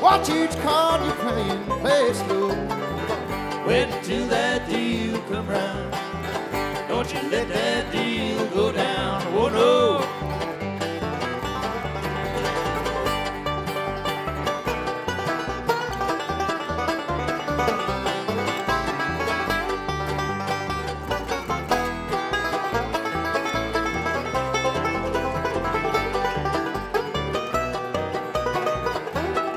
Watch each card you're playing, play slow. Wait till that deal come round. Don't you let that deal go